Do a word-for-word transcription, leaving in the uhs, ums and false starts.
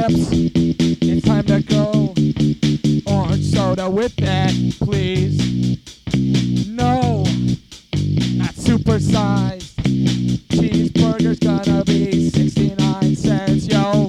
steps. It's time to go. Orange soda with that, please. No, not supersized. Cheeseburger's gonna be sixty-nine cents, yo.